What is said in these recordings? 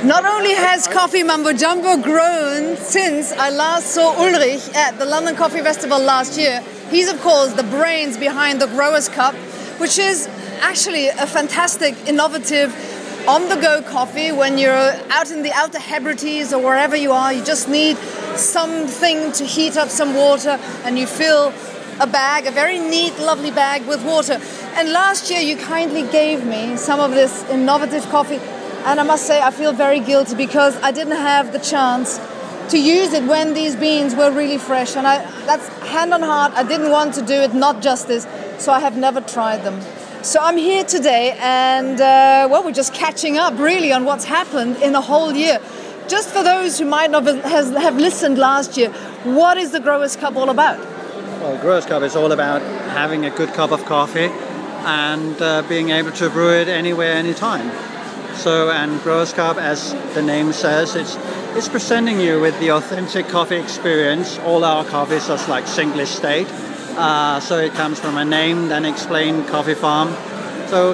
Not only has Coffee Mambo Jumbo grown since I last saw Ulrich at the London Coffee Festival last year, he's of course the brains behind the Growers Cup, which is actually a fantastic, innovative, on-the-go coffee. When you're out in the Outer Hebrides or wherever you are, you just need something to heat up some water and you fill a bag, a very neat, lovely bag with water. And last year you kindly gave me some of this innovative coffee, and I must say I feel very guilty because I didn't have the chance to use it when these beans were really fresh. And that's hand on heart, I didn't want to do it not justice, so I have never tried them. So I'm here today and, we're just catching up really on what's happened in a whole year. Just for those who might not have listened last year, what is the Growers Cup all about? Well, Growers Cup is all about having a good cup of coffee and being able to brew it anywhere, anytime. So, and Growers Cup, as the name says, it's presenting you with the authentic coffee experience. All our coffees are like single estate. So it comes from a name, then explain coffee farm. So,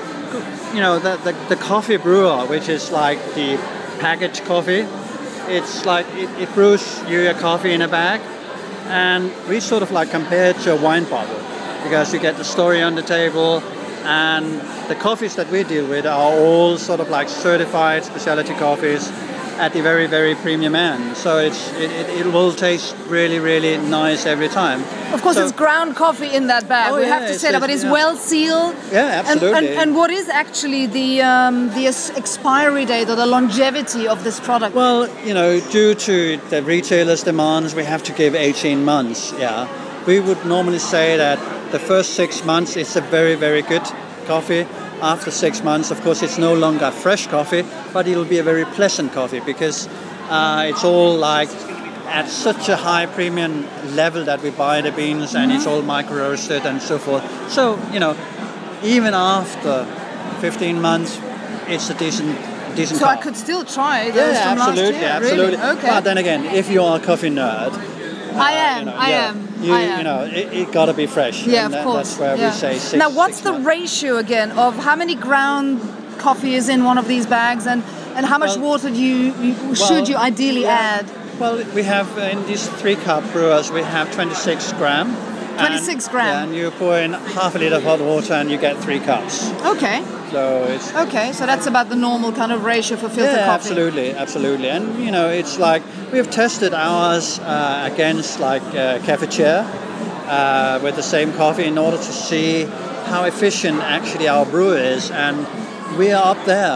the coffee brewer, which is like the packaged coffee, it's like it brews you a coffee in a bag. And we sort of like compare it to a wine bottle because you get the story on the table, and the coffees that we deal with are all sort of like certified specialty coffees at the very, very premium end. So it will taste really, really nice every time. Of course, it's ground coffee in that bag. We have to say that, but it's well sealed. Yeah, absolutely. And what is actually the expiry date or the longevity of this product? Well, due to the retailers' demands, we have to give 18 months. Yeah, we would normally say that the first 6 months is a very, very good coffee. After 6 months, of course, it's no longer fresh coffee, but it'll be a very pleasant coffee because it's all like at such a high premium level that we buy the beans, and it's all micro roasted and so forth. So, even after 15 months, it's a decent So cup. I could still try those from last year? Yeah, absolutely. Really? Okay. But then again, if you are a coffee nerd, I am. It got to be fresh. Yeah, and of course. That's where we say 6. Now, what's the ratio again of how many ground coffee is in one of these bags, and how much water should you ideally add? Well, we have in these 3-cup brewers, we have 26 gram. 26 gram. Yeah, and you pour in half a liter of hot water, and you get 3 cups. Okay. So it's so that's about the normal kind of ratio for filter coffee. Absolutely. And it's like we've tested ours against like cafetiere with the same coffee in order to see how efficient actually our brew is, and we are up there.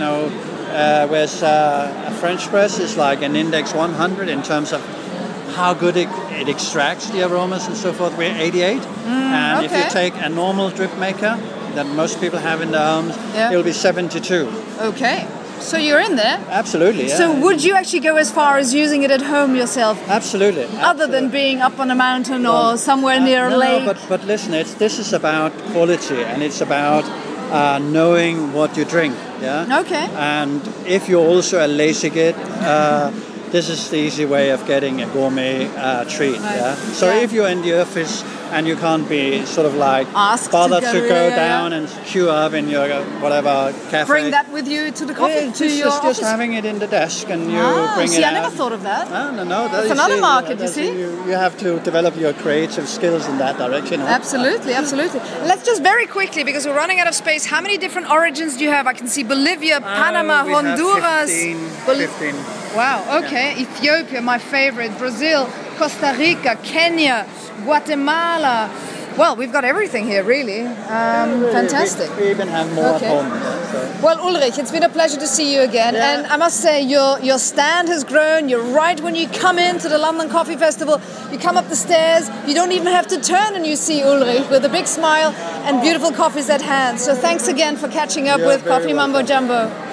Whereas a French press is like an index 100 in terms of how good it extracts the aromas and so forth. We're 88, and if you take a normal drip maker that most people have in their homes, it'll be 72. Okay, so you're in there. Absolutely, yeah. So would you actually go as far as using it at home yourself? Absolutely. Other than being up on a mountain or somewhere near a lake? No, but listen, this is about quality, and it's about knowing what you drink, yeah? Okay. And if you're also a lazy git, this is the easy way of getting a gourmet treat, yeah? So if you're in the office and you can't be sort of like bothered to go down and queue up in your whatever cafe. Bring that with you to the coffee, your office? Just having it in the desk and you bring it out. I never thought of that. No. That's another market, you see. You have to develop your creative skills in that direction. Absolutely. Let's just very quickly, because we're running out of space, how many different origins do you have? I can see Bolivia, Panama, Honduras. 15. Wow, okay. Yeah. Ethiopia, my favorite. Brazil, Costa Rica, Kenya, Guatemala. Well, we've got everything here, really. Fantastic. We even have more at home. So. Well, Ulrich, it's been a pleasure to see you again. Yeah. And I must say, your stand has grown. You're right when you come into the London Coffee Festival. You come up the stairs, you don't even have to turn and you see Ulrich with a big smile and beautiful coffees at hand. So thanks again for catching up with Coffee Mambo Jumbo.